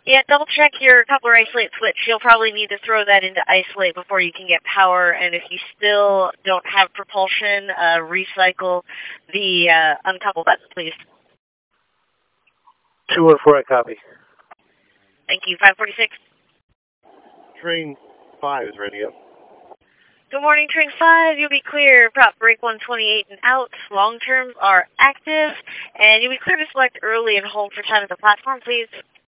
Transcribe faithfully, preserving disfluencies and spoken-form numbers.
Yeah, double check your coupler isolate switch. You'll probably need to throw that into isolate before you can get power. And if you still don't have propulsion, uh, recycle the uh, uncouple button, please. two one four, I copy. Thank you. five forty-six. Train five is ready up. Good morning, Train five. You'll be clear. Prop break one twenty-eight and out. Long terms are active. And you'll be clear to select early and hold for time at the platform, please.